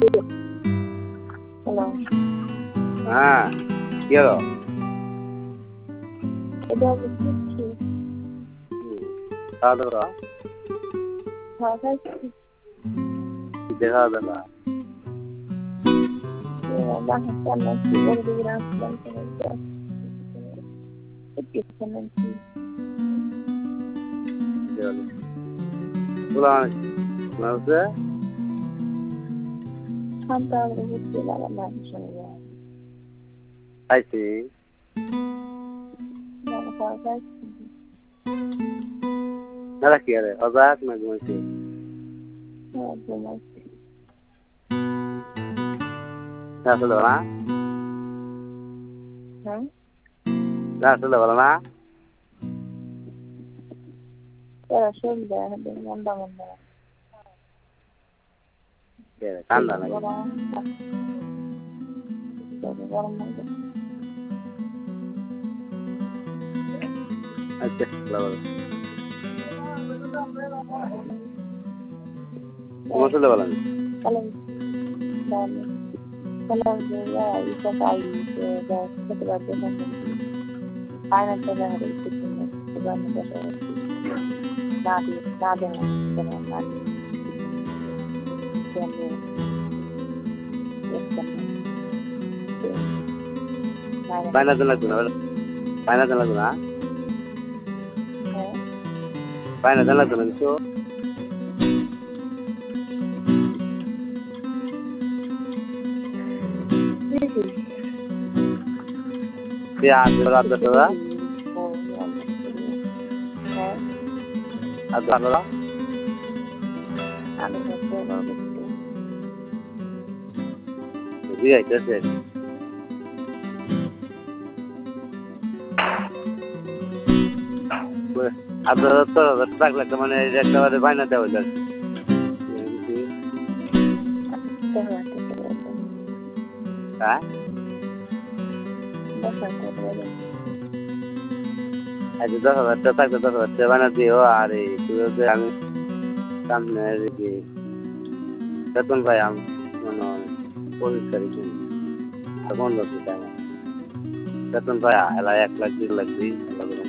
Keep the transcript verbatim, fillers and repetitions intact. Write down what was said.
Hello. হ্যাঁ, কি হলো? এটা বুঝছি। খাওয়া দাওয়া? খাওয়া খাইছি। কিসে খাওয়া দাওয়া? বাসার সামনে একটু বড় দিকে আসলাম একটু পোলা হচ্ছে শান্তা বুঝতে লাগলাম না শুনে যায় খাইছি খাওয়া খাইছি না কি আরে অজাক না ঘুমাইছি ঘুমাইছি আসলে না হ্যাঁ আসলে বলো না এরা সুবিধা মন্দা মন্দা ঠান্ডা লাগে গরম লাগে আচ্ছা তোমার চলে বলেন kalau dan kalau dia bisa tahu dia setelah dia nanti anak dia hari itu punya sebuah negara nadi nadi dengan nadi yang dia Panas tu lagu na, panas tu lagu na, panas tu lagu na so. Dia ada ada tu lah. Ada ada lah. Ada tu lah. Dia itu sih. Ada tu tak lagi mana dia kalau ada panas dia boleh. Ah? Aja dah kalau tak tak dah kalau cewek nanti oh hari tu tu yang kami ni betul bayam mana polis kerja apa pun dah kita betul bayam, elah ek lagi lagi, kalau